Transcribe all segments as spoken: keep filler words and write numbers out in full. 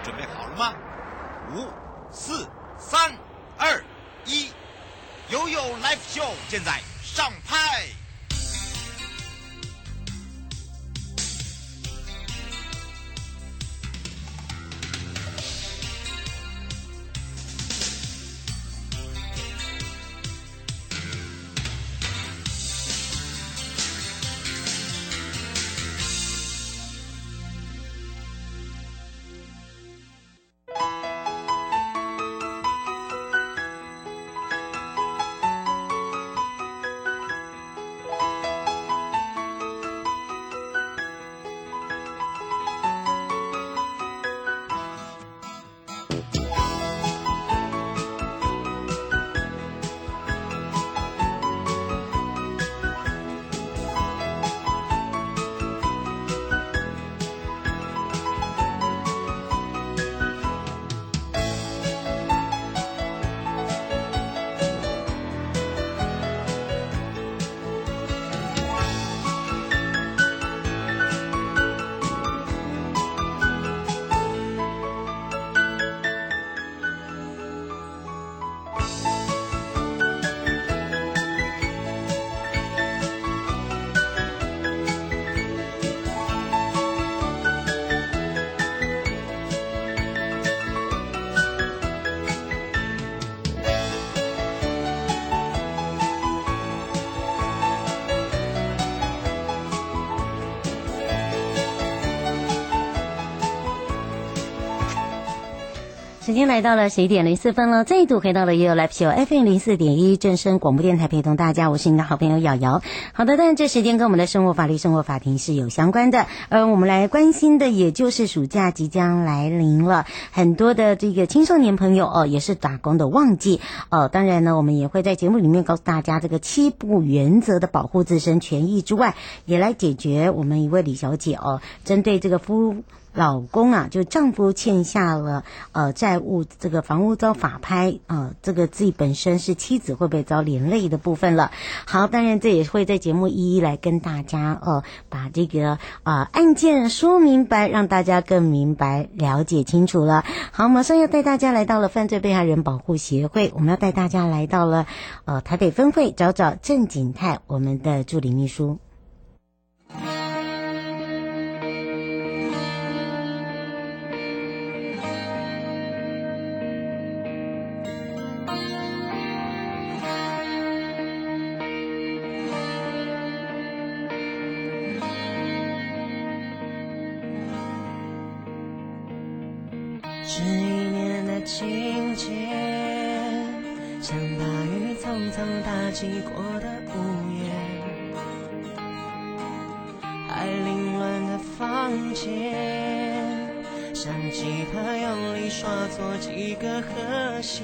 准备好了吗？五、四、三、二、一，悠悠 Live Show 现在上拍。 时间来到了十一点零四分了，再度回到了也有 Live Show F M 零四点一正声广播电台，陪同大家，我是你的好朋友瑶瑶。好的，当然这时间跟我们的生活法律、生活法庭是有相关的，而我们来关心的也就是暑假即将来临了，很多的这个青少年朋友哦，也是打工的旺季哦。当然呢，我们也会在节目里面告诉大家这个七不原则的保护自身权益之外，也来解决我们一位李小姐哦，针对这个夫老公啊，就丈夫欠下了呃债务，这个房屋遭法拍，呃，这个自己本身是妻子会不会遭连累的部分了。好，当然这也会在节目一一来跟大家呃把这个呃案件说明白，让大家更明白了解清楚了。好，马上要带大家来到了犯罪被害人保护协会，我们要带大家来到了呃台北分会找找郑景泰，我们的助理秘书。 是一年的情节，像大雨匆匆打击过的屋檐，还凌乱的房间，像吉他用力刷错几个和弦。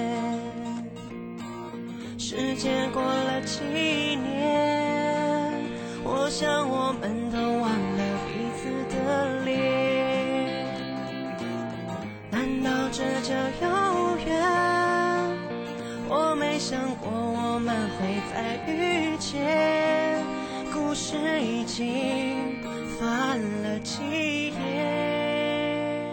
时间过了几年，我想我们都忘了彼此的脸，这叫有缘，我没想过我们会再遇见，故事已经翻了几页。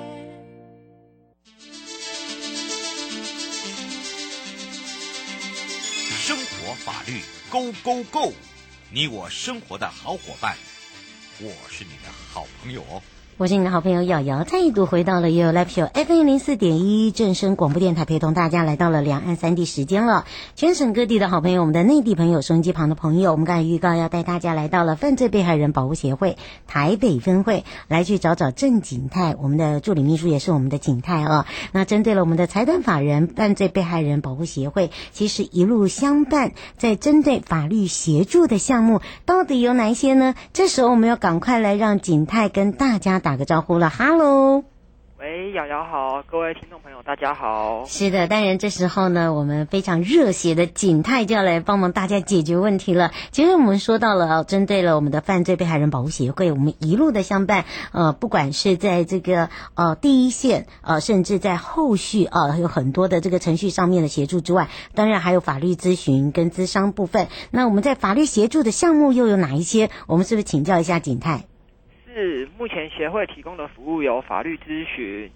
生活法律 Go Go Go， 你我生活的好伙伴，我是你的好朋友哦。 我是你的好朋友瑶瑶，再度回到了也有 Live Show F M 零四点一正声广播电台，陪同大家来到了两岸三地时间了。全省各地的好朋友，我们的内地朋友，收音机旁的朋友，我们刚才预告要带大家来到了犯罪被害人保护协会台北分会，来去找找郑景泰，我们的助理秘书也是我们的景泰啊。那针对了我们的财团法人犯罪被害人保护协会，其实一路相伴，在针对法律协助的项目到底有哪一些呢？这时候我们要赶快来让景泰跟大家打个招呼了。 Hello， 喂，瑶瑶好，各位听众朋友大家好。 是的，当然这时候呢，我们非常热血的景泰就要来帮忙大家解决问题了。其实我们说到了，针对了我们的犯罪被害人保护协会，我们一路的相伴，呃，不管是在这个呃第一线，呃，甚至在后续啊、呃，有很多的这个程序上面的协助之外，当然还有法律咨询跟咨商部分。那我们在法律协助的项目又有哪一些？我们是不是请教一下景泰？ 是目前协会提供的服务有法律咨询、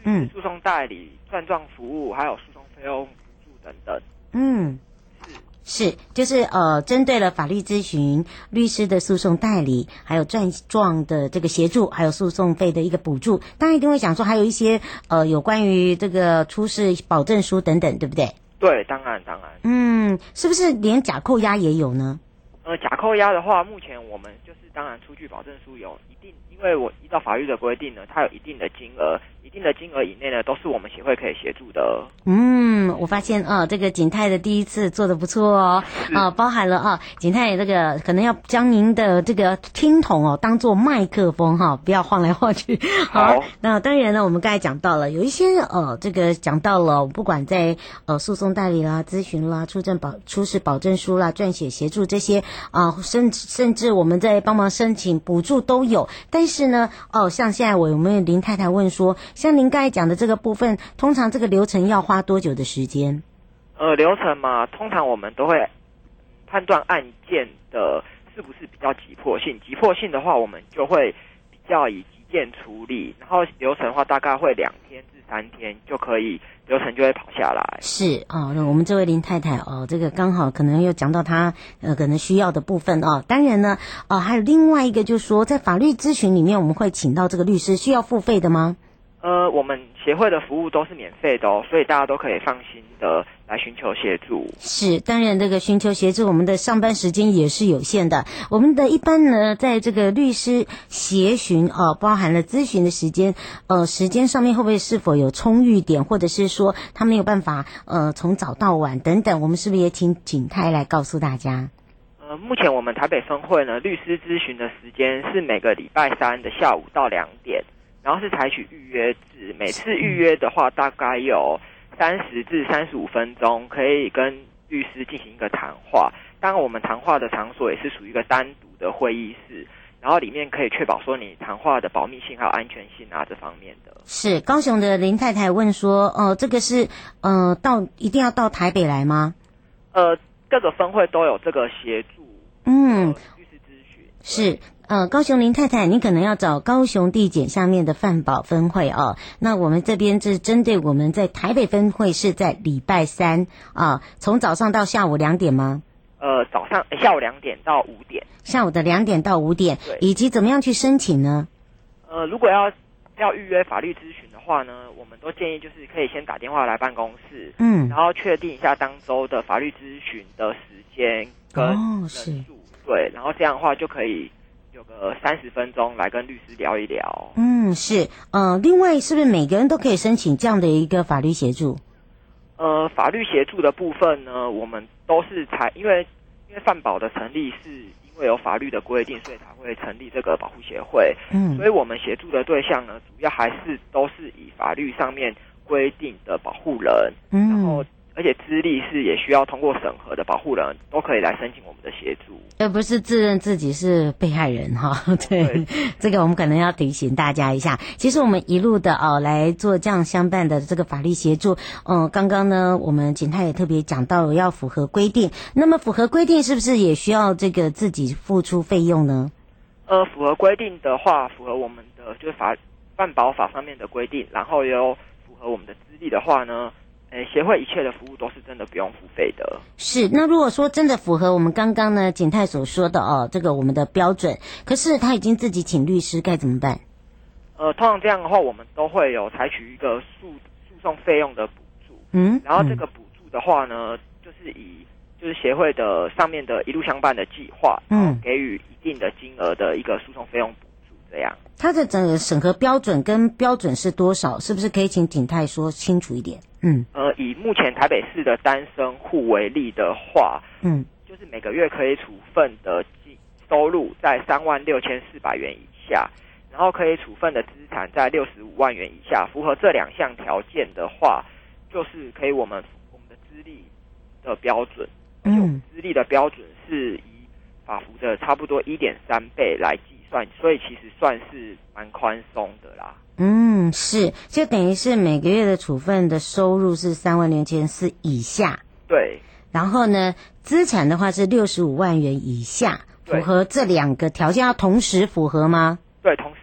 嗯， 诉讼代理、转状服务，还有诉讼费用补助等等。 嗯。是，就是呃，针对了法律咨询、律师的诉讼代理，还有转状的这个协助，还有诉讼费的一个补助，当然一定会想说，还有一些呃，有关于这个出示保证书等等，对不对？ 对，当然当然。 嗯，是不是连假扣押也有呢？ 呃，假扣押的话，目前我们就是当然出具保证书有一定，因为我依照法律的规定呢，它有一定的金额，一定的金额以内呢，都是我们协会可以协助的。 嗯，我发现啊、哦，这个景泰的第一次做得不错哦，啊、呃，包含了啊，景泰这个可能要将您的这个听筒哦当做麦克风哈、哦，不要晃来晃去。好，好那当然呢，我们刚才讲到了有一些呃，这个讲到了，不管在呃诉讼代理啦、咨询啦、出证保出示保证书啦、撰写协助这些啊、呃，甚甚至我们在帮忙申请补助都有。但是呢，哦，像现在我有没有林太太问说，像您刚才讲的这个部分，通常这个流程要花多久的时间？ 呃，流程嘛，通常我们都会判断案件的是不是比较急迫性。急迫性的话，我们就会比较以急件处理，然后流程的话大概会两天至三天就可以，流程就会跑下来。 是哦，那我们这位林太太哦，这个刚好可能又讲到她呃可能需要的部分哦。当然呢，呃，还有另外一个就是说，在法律咨询里面，我们会请到这个律师，需要付费的吗？ 呃，我们协会的服务都是免费的哦，所以大家都可以放心的来寻求协助。 是，当然这个寻求协助，我们的上班时间也是有限的。我们的一般呢，在这个律师协询哦、呃，包含了咨询的时间，呃，时间上面会不会是否有充裕点，或者是说他没有办法呃从早到晚等等，我们是不是也请景泰来告诉大家？ 呃，目前我们台北分会呢，律师咨询的时间是每个礼拜三的下午到两点。然后是采取预约制，每次预约的话大概有三十至三十五分钟，可以跟律师进行一个谈话。当然我们谈话的场所也是属于一个单独的会议室，然后里面可以确保说你谈话的保密性还有安全性啊这方面的。 是高雄的林太太问说，呃，这个是呃到一定要到台北来吗？ 呃，各个分会都有这个协助， 嗯， 呃、律师咨询是。呃，高雄林太太，你可能要找高雄地检下面的范保分会哦。那我们这边是针对我们在台北分会是在礼拜三啊，从早上到下午两点吗？ 呃，早上下午两点到五点。 下午的两点到五点，以及怎么样去申请呢？ 呃，如果要要预约法律咨询的话呢，我们都建议就是可以先打电话来办公室， 嗯， 然后确定一下当周的法律咨询的时间跟人数，哦、对，然后这样的话就可以。有个三十分钟来跟律师聊一聊。 嗯，是。呃，另外是不是每个人都可以申请这样的一个法律协助？ 呃，法律协助的部分呢，我们都是采，因为因为范保的成立是因为有法律的规定，所以才会成立这个保护协会。嗯，所以我们协助的对象呢，主要还是都是以法律上面规定的保护人，嗯，然后。而且资历是也需要通过审核的保护人都可以来申请我们的协助， 而不是自认自己是被害人哈。对，对这个我们可能要提醒大家一下。其实我们一路的哦来做这样相伴的这个法律协助，嗯，刚刚呢我们景泰也特别讲到要符合规定，那么符合规定是不是也需要这个自己付出费用呢？ 呃，符合规定的话，符合我们的就是法范保法上面的规定，然后又符合我们的资历的话呢。诶，协会一切的服务都是真的不用付费的。 是，那如果说真的符合我们刚刚呢景泰所说的哦，这个我们的标准，可是他已经自己请律师，该怎么办？ 呃，通常这样的话，我们都会有采取一个诉诉讼费用的补助。嗯，然后这个补助的话呢，就是以就是协会的上面的一路相伴的计划，嗯，给予一定的金额的一个诉讼费用补助，这样。 它的整个审核标准跟标准是多少？是不是可以请景泰说清楚一点？嗯， 呃，以目前台北市的单身户为例的话，嗯，就是每个月可以处分的收入在三万六千四百元以下，然后可以处分的资产在六十五万元以下。符合这两项条件的话，就是可以我们我们的资历的标准，而且我们资历的标准是以法服的差不多一点三倍来计算，所以其实算是蛮宽松的啦。 嗯，是，就等于是每个月的处分的收入是三万六千四以下， 对。 然后呢，资产的话是六十五万元以下，符合这两个条件要同时符合吗？ 对，同时符合。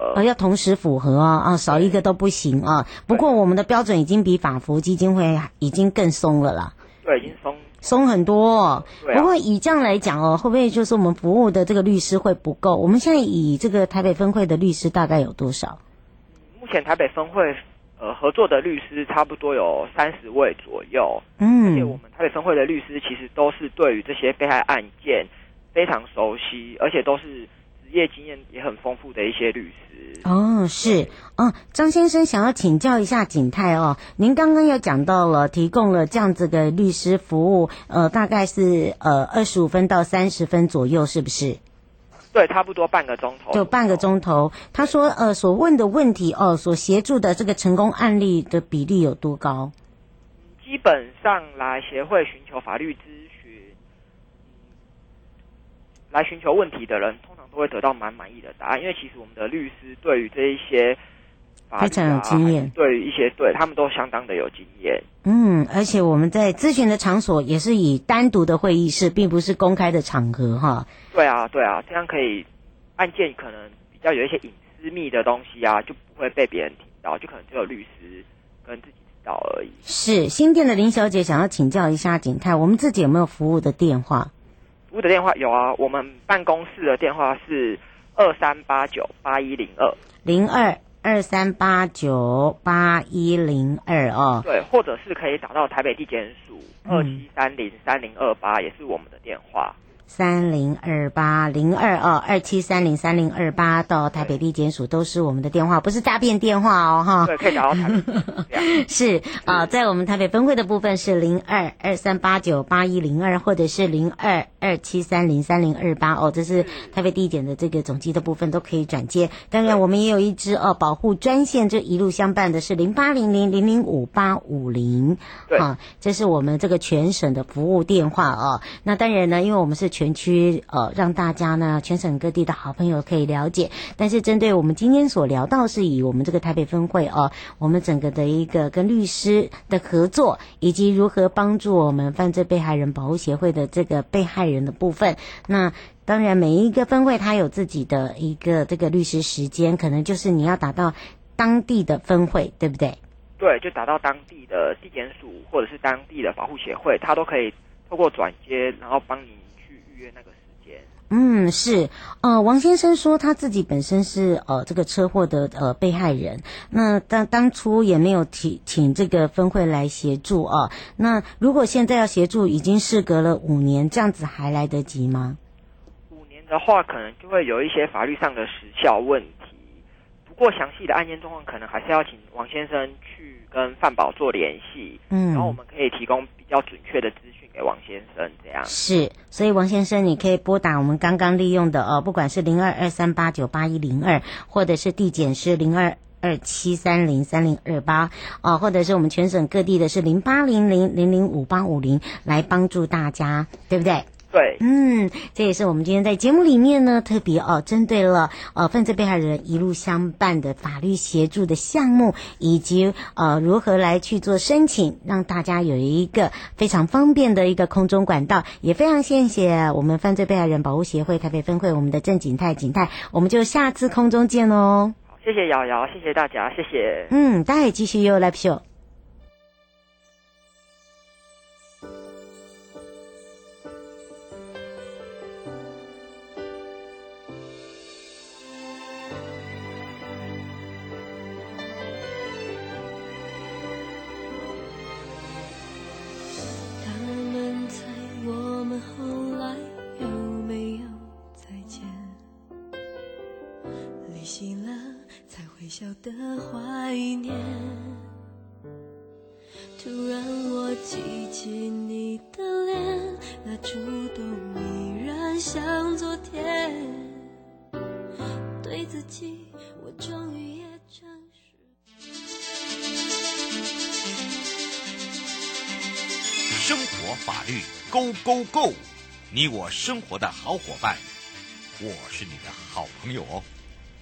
合。 哦，要同时符合啊啊，少一个都不行啊。不过我们的标准已经比法服基金会已经更松了啦。 对，已经松松很多哦。 对啊。 不过以这样来讲哦，会不会就是我们服务的这个律师会不够？我们现在以这个台北分会的律师大概有多少？ 目前台北分会呃合作的律师差不多有三十位左右。 嗯， 而且我们台北分会的律师其实都是对于这些被害案件非常熟悉，而且都是职业经验也很丰富的一些律师。 哦，是哦，张先生想要请教一下景泰哦，您刚刚有讲到了提供了这样子的律师服务，呃，大概是呃二十五分到三十分左右，是不是？ 对，差不多半个钟头。 就半个钟头。他说，呃，所问的问题哦，所协助的这个成功案例的比例有多高？ 基本上来协会寻求法律咨询，来寻求问题的人，通常都会得到蛮满意的答案。因为其实我们的律师对于这一些法律、啊、 非常有经验， 对于一些对他们都相当的有经验。 嗯，而且我们在咨询的场所也是以单独的会议室，并不是公开的场合哈。 对啊，对啊，这样可以案件可能比较有一些隐私密的东西啊，就不会被别人听到，就可能只有律师跟自己知道而已。 是新店的林小姐想要请教一下景泰，我们自己有没有服务的电话？ 服务的电话有啊，我们办公室的电话是二三八九八一零二零二二三八九八一零二哦。 对，或者是可以打到台北地检署二七三零三零二八，也是我们的电话。 三零二八零二哦，二七三零三零二八到台北地检署都是我们的电话，不是诈骗电话哦哈。 对，可以打到台北。 是啊、呃，在我们台北分会的部分是零二二三八九八一零二，或者是零二二七三零三零二八哦，这是台北地检的这个总机的部分都可以转接。当然，我们也有一支哦保护专线，这一路相伴的是零八零零零零五八五零。对啊，这是我们这个全省的服务电话哦。那当然呢，因为我们是全区呃，让大家呢全省各地的好朋友可以了解。但是针对我们今天所聊到，是以我们这个台北分会哦，我们整个的一个跟律师的合作，以及如何帮助我们犯罪被害人保护协会的这个被害人的部分。那当然，每一个分会它有自己的一个这个律师时间，可能就是你要打到当地的分会，对不对？ 对，就打到当地的地检署或者是当地的保护协会，它都可以透过转接，然后帮你去预约那个时间。 嗯，是，呃，王先生说他自己本身是呃这个车祸的呃被害人，那当当初也没有提请这个分会来协助啊。那如果现在要协助，已经事隔了五年，这样子还来得及吗？ 五年的话，可能就会有一些法律上的时效问题。不过详细的案件状况，可能还是要请王先生去跟范保做联系，嗯，然后我们可以提供比较准确的资讯给王先生，这样是。所以王先生，你可以拨打我们刚刚利用的呃，不管是零二二三八九八一零二，或者是地检是零二二七三零三零二八啊，或者是我们全省各地的是零八零零零零五八五零，来帮助大家，对不对？ 对， 嗯，这也是我们今天在节目里面呢，特别哦，针对了呃犯罪被害人一路相伴的法律协助的项目，以及呃如何来去做申请，让大家有一个非常方便的一个空中管道。也非常谢谢我们犯罪被害人保护协会台北分会我们的郑景泰景泰，我们就下次空中见喽。 好，谢谢瑶瑶，谢谢大家，谢谢。 嗯，大家也继续有 live show。 小的怀念，突然我记起你的脸，那触动依然像昨天，对自己我终于也诚实。 生活法律 Go Go Go， 你我生活的好伙伴，我是你的好朋友哦。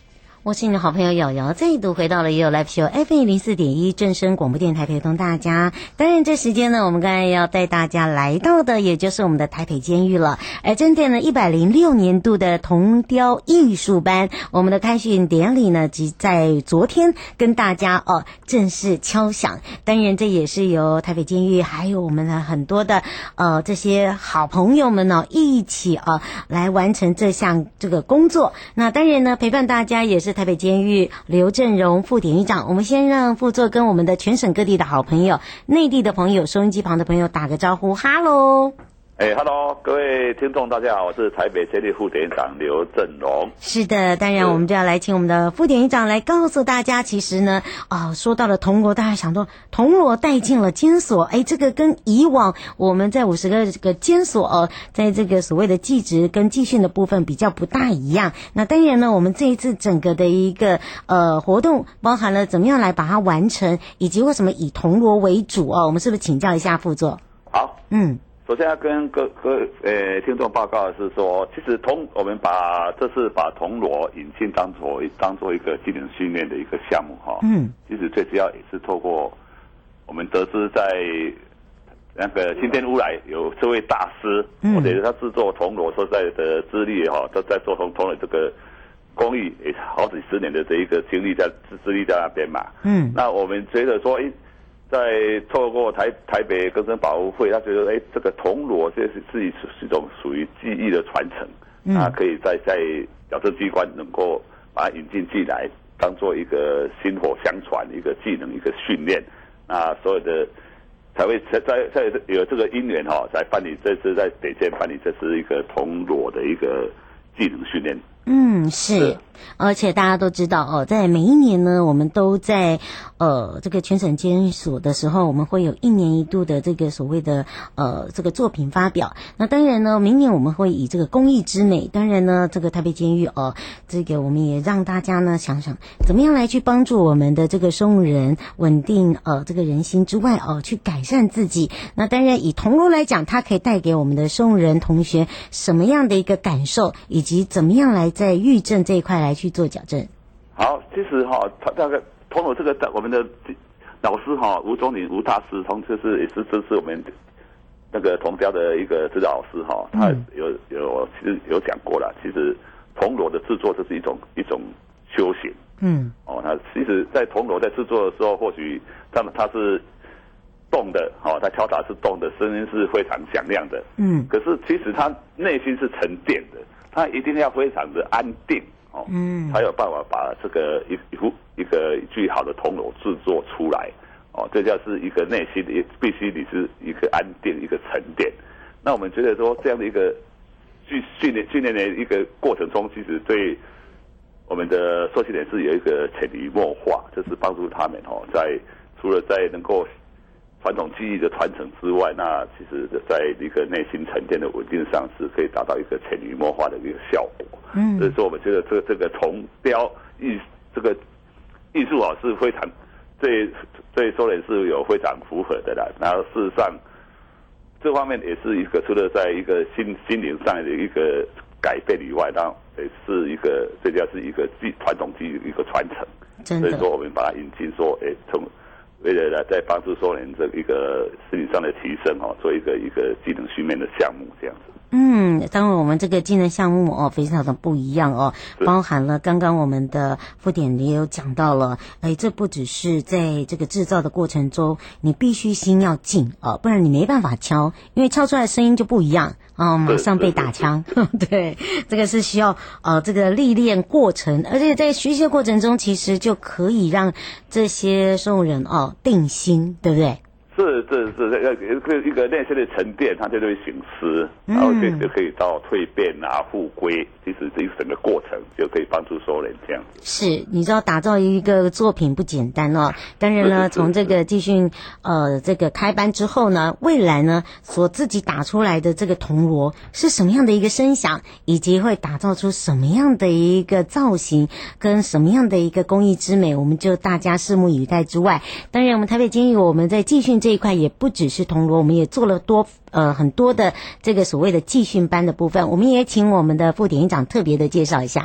我是你的好朋友瑶瑶，再度回到了也有 Live Show F M 零四点一正声广播电台，陪同大家。当然这时间呢，我们刚才要带大家来到的也就是我们的台北监狱了。而针对呢一百零六年度的铜雕艺术班，我们的开训典礼呢，即在昨天跟大家哦正式敲响。当然这也是由台北监狱还有我们的很多的呃这些好朋友们呢一起啊、呃、来完成这项这个工作。那当然呢，陪伴大家也是台北监狱刘正荣副典狱长。我们先让副座跟我们的全省各地的好朋友、内地的朋友、收音机旁的朋友打个招呼，哈喽。 哎 ，Hello， 各位听众，大家好，我是台北监狱副典狱长刘正荣。 是的，当然我们就要来请我们的副典狱长来告诉大家，其实呢，啊、呃，说到了铜锣，大家想说铜锣带进了监所，哎，这个跟以往我们在五十个这个监所哦、呃，在这个所谓的技职跟技训的部分比较不大一样。那当然呢，我们这一次整个的一个呃活动，包含了怎么样来把它完成，以及为什么以铜锣为主哦，我们是不是请教一下副座？ 好， 嗯。 首先要跟各各呃听众报告的是说，其实铜我们把这次把铜锣引进当做当做一个技能训练的一个项目哈。嗯。其实最主要也是透过我们得知在那个新店乌来有这位大师，嗯，或者他制作铜锣所在的资历哈，都在做铜铜的这个工艺也好几十年的这一个经历在资历在那边嘛。嗯。那我们觉得说，哎。在透过台台北更生保护会，他觉得哎，这个铜锣这是是一种属于技艺的传承，嗯，啊，可以在在矫正机关能够把它引进进来，当做一个薪火相传一个技能一个训练，啊，所有的才会在在在有这个因缘哈，才办理这次在北监办理这是一个铜锣的一个技能训练。 嗯，是，而且大家都知道哦，在每一年呢，我们都在呃这个全省监所的时候，我们会有一年一度的这个所谓的呃这个作品发表。那当然呢，明年我们会以这个公益之美，当然呢，这个台北监狱哦，这个我们也让大家呢想想怎么样来去帮助我们的这个收容人稳定呃这个人心之外哦，去改善自己。那当然以铜锣来讲，它可以带给我们的收容人同学什么样的一个感受，以及怎么样来在狱政这一块来去做矫正。 好，其实哈，他那个铜锣这个我们的老师哈，吴宗林吴大师，从就是也是这是我们那个铜雕的一个指导老师哈，他有有其实有讲过了，其实铜锣的制作这是一种一种修行。嗯，哦，那其实，在铜锣在制作的时候，或许他们它是动的，哦，它敲打是动的，声音是非常响亮的。嗯，可是其实他内心是沉淀的。他一定要非常的安定哦，嗯，才有办法把这个一一幅一个一具好的铜锣制作出来哦，这叫是一个内心的，必须你是一个安定一个沉淀。那我们觉得说这样的一个训训练训练的一个过程中，其实对我们的受训人士有一个潜移默化，就是帮助他们哦，在除了在能够传统技艺的传承之外，那其实在一个内心沉淀的稳定上，是可以达到一个潜移默化的一个效果。嗯，所以说我们觉得这个这个铜雕艺这个艺术啊是非常对对收人是有非常符合的啦。然后事实上，这方面也是一个除了在一个心心灵上的一个改变以外，那也是一个这叫是一个技传统技艺的一个传承。所以说我们把它引进说，哎，从为了来在帮助收人这一个心理上的提升哦，做一个一个技能训练的项目这样子。 嗯，当然我们这个技能项目哦，非常的不一样哦，包含了刚刚我们的副典也有讲到了，哎，这不只是在这个制造的过程中，你必须心要静哦，不然你没办法敲，因为敲出来的声音就不一样。哦，马上被打枪，对，这个是需要呃这个历练过程，而且在学习的过程中，其实就可以让这些收容人哦定心，对不对？ 是是是，一个一个内心的沉淀，它就会醒思，然后就就可以到蜕变啊、复归，其实这一整个过程就可以帮助收人这样子。 是，你知道打造一个作品不简单哦。当然呢，从这个继训呃这个开班之后呢，未来呢所自己打出来的这个铜锣是什么样的一个声响，以及会打造出什么样的一个造型，跟什么样的一个工艺之美，我们就大家拭目以待之外，当然我们台北监狱我们在继训这一块也不只是铜锣，我们也做了多呃很多的这个所谓的继训班的部分，我们也请我们的副典狱长特别的介绍一下。 好，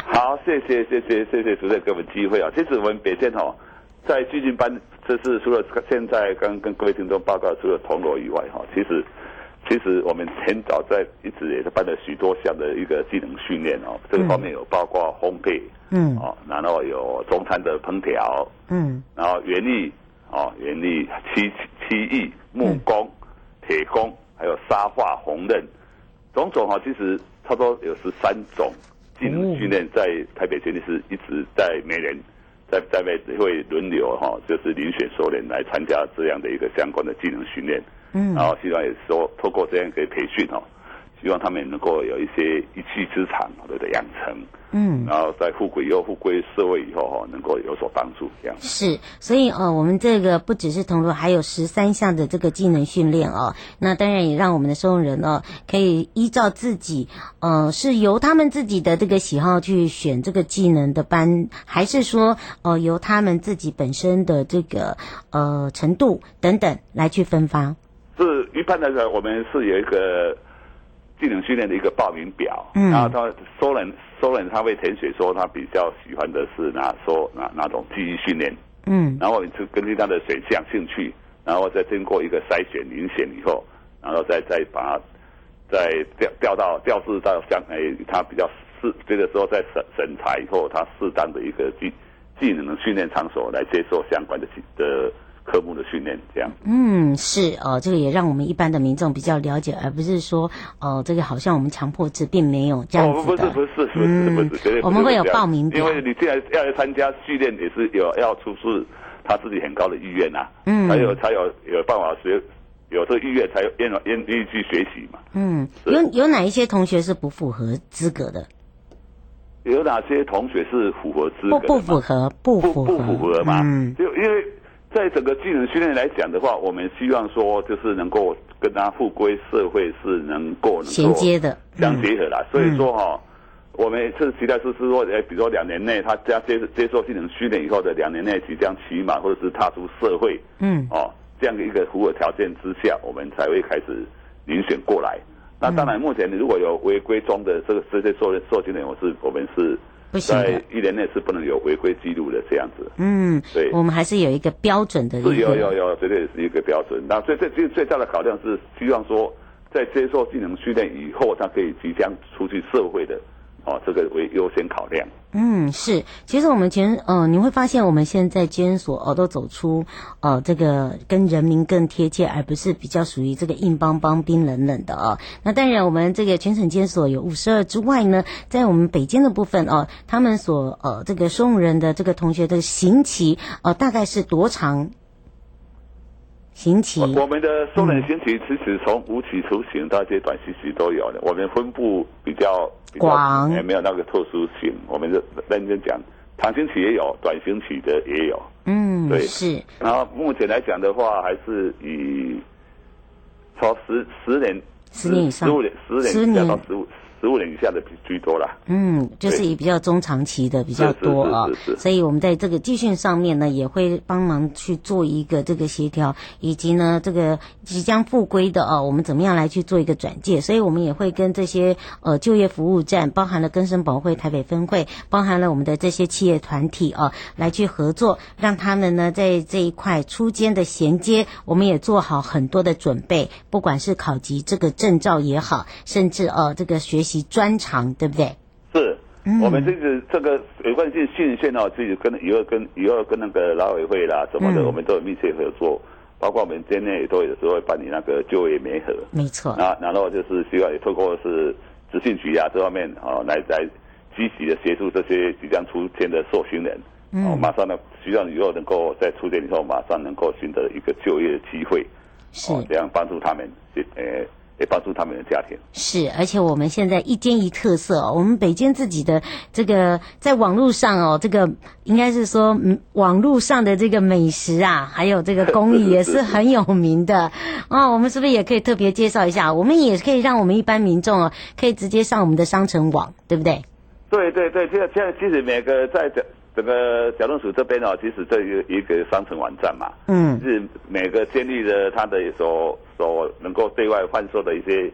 谢谢谢谢谢谢主任给我们机会啊。其实我们北监哈，在军训班，这是除了现在刚跟各位听众报告除了铜锣以外哈，其实其实我们很早在一直也是办了许多项的一个技能训练哦。这个方面有包括烘焙，嗯，哦，然后有中餐的烹调，嗯，然后园艺，哦，园艺漆漆艺、木工、铁工，还有沙画、红刃，种种哈，其实差不多有十三种技能训练，在台北监理是一直在每年在在位会轮流哈，就是遴选熟人来参加这样的一个相关的技能训练，嗯，然后希望也说透过这样可以培训哦，希望他们能够有一些一技之长的养成，嗯，然后在富贵以后复归社会以后哈，能够有所帮助这样。 是，所以呃，我们这个不只是铜锣，还有十三项的这个技能训练哦。那当然也让我们的收容人哦，可以依照自己呃，是由他们自己的这个喜好去选这个技能的班，还是说呃由他们自己本身的这个呃程度等等来去分发？ 是，一般来讲，我们是有一个技能训练的一个报名表，嗯，然后他收人收人他会填写说他比较喜欢的是哪说哪哪种记忆训练，嗯，然后我们就根据他的选项兴趣，然后再经过一个筛选遴选以后，然后再再把他再调调到调至到相诶他比较适这个时候再审审查以后，他适当的一个技技能的训练场所来接受相关的的科目的训练，这样。嗯， 是哦，这个也让我们一般的民众比较了解，而不是说哦，这个好像我们强迫制，并没有这样子的。 哦，不是不是不是不是不是，绝对我们会有报名表， 因为你既然要来参加训练，也是有要出示他自己很高的意愿呐，嗯，才有才有有办法学，有这个意愿才有愿愿愿意去学习嘛。嗯， 有有哪一些同学是不符合资格的？ 有哪些同学是符合资格的？ 不不符合，不符合， 不符合嘛？嗯，就因为。在整个技能训练来讲的话，我们希望说就是能够跟他复归社会是能够衔接的相结合啦。嗯、所以说哈、哦，我们是期待是是说，哎，比如说两年内他加接接受技能训练以后的两年内即将起码或者是踏出社会，嗯，哦，这样的一个符合条件之下，我们才会开始遴选过来。那当然，目前如果有违规中的这个这些受受训人，我是我们是。在一年内是不能有违规记录的这样子。嗯，对， 我们还是有一个标准的。 是有有有，绝对是一个标准。那最最最最大的考量是希望说，在接受技能训练以后，他可以即将出去社会的，哦，这个为优先考量。 嗯，是。其实我们前呃，你会发现我们现在监所哦，都走出呃这个跟人民更贴切，而不是比较属于这个硬邦邦、冰冷冷的哦。那当然，我们这个全省监所有五十二之外呢，在我们北监的部分哦，他们所呃这个收容人的这个同学的刑期呃大概是多长？刑期， 我们的收人刑期其实从无期徒刑到一些短刑期都有的，我们分布比较广， 也没有那个特殊性。我们就认真讲，长刑期也有，短刑期的也有。嗯，对， 是。 然后目前来讲的话，还是以从十十年、 十年以上、 十五年、十年以下到十五。十五年以下的居多啦。 嗯，就是以比较中长期的比较多啊，所以我们在这个技训上面呢，也会帮忙去做一个这个协调，以及呢这个即将复归的啊，我们怎么样来去做一个转介，所以我们也会跟这些呃就业服务站，包含了更生保会台北分会，包含了我们的这些企业团体啊，来去合作，让他们呢在这一块出监的衔接，我们也做好很多的准备，不管是考级这个证照也好，甚至呃这个学习专长，对不对？ 是，嗯、我们这个这个有关系训练哦，自己跟以后跟以后跟那个劳委会啦什么的，嗯、我们都有密切合作，包括我们监内也都有时候会办理那个就业媒合， 没错。 那然后就是希望也透过是职训局啊这方面啊、哦、来来积极的协助这些即将出监的受训人，嗯、哦，马上呢希望以后能够在出监以后马上能够寻得一个就业的机会， 是、 哦、这样帮助他们，呃。也帮助他们的家庭。 是，而且我们现在一监一特色哦，我们北监自己的这个在网络上哦，这个应该是说嗯，网络上的这个美食啊，还有这个工艺也是很有名的哦。我们是不是也可以特别介绍一下？我们也可以让我们一般民众哦，可以直接上我们的商城网，对不对？ 对对对，现在现在其实每个在整个矫正署这边哦，其实这有一个商城网站嘛，嗯，是每个监狱的他的所所能够对外贩售的一些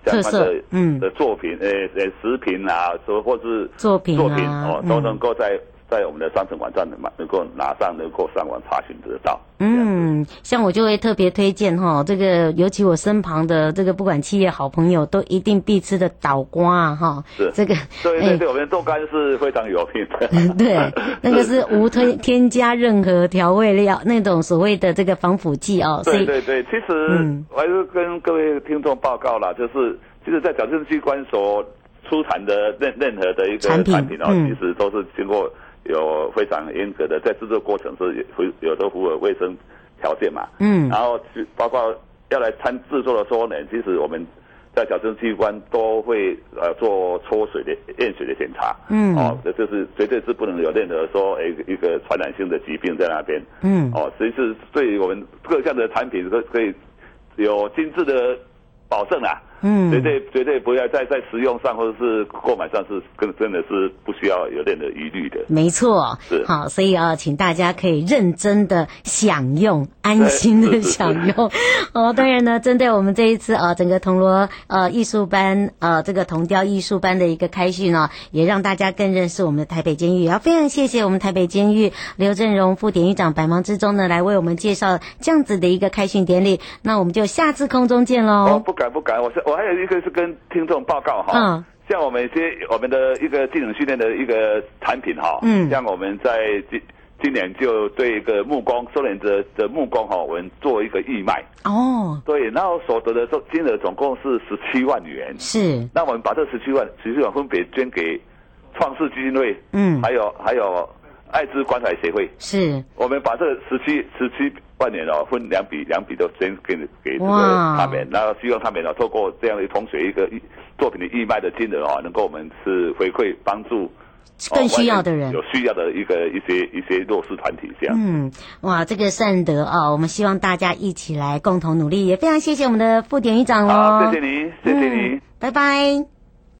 相关的嗯的作品，呃呃食品啊，说或是作品、啊、 作品哦，都能够在。在我们的商城网站能够拿上，能够上网查询得到。 嗯，像我就会特别推荐哈，这个尤其我身旁的这个不管企业好朋友都一定必吃的倒瓜啊哈。 是这个， 对对对，我们的豆干是非常有名的。 对，那个是无添添加任何调味料，那种所谓的这个防腐剂哦。 对对对，其实、嗯、我还是跟各位听众报告啦，就是其实在矫正机关所出产的任任何的一个产品哦，嗯、其实都是经过。有非常严格的在制作过程是有有都符合卫生条件嘛，嗯，然后包括要来参制作的时候呢，其实我们在矫正机关都会呃做抽水的验水的检查，嗯，哦，这就是绝对是不能有任何说诶一个传染性的疾病在那边，嗯，哦，所以是对于我们各项的产品可可以有精致的保证啊。嗯，绝对绝对不要在在食用上或者是购买上是跟真的是不需要有任何疑虑的。 没错， 是好，所以啊，请大家可以认真的享用，安心的享用。哦，当然呢，针对我们这一次啊，整个铜锣呃艺术班呃这个铜雕艺术班的一个开训呢，也让大家更认识我们的台北监狱。要非常谢谢我们台北监狱刘正荣副典狱长百忙之中呢，来为我们介绍这样子的一个开训典礼。那我们就下次空中见喽。 哦，不敢不敢，我是我还有一个是跟听众报告哈，嗯，像我们一些我们的一个技能训练的一个产品哈，嗯，像我们在今今年就对一个木工收敛者的木工哈，我们做一个义卖哦，对，然后所得的金额总共是十七万元， 是，那我们把这十七万十七万分别捐给创世基金会，嗯，还有还有艾滋关怀协会， 是， 我们把这十七十七万年哦，分两笔两笔都捐给给这个他们，然后希望他们哦，透过这样的同学一个作品的义卖的金额哦，能够我们是回馈帮助更需要的人， 有需要的一个一些一些弱势团体这样。 嗯，哇，这个善德啊，我们希望大家一起来共同努力，也非常谢谢我们的副典狱长喽。 好，谢谢你，谢谢你， 嗯，拜拜。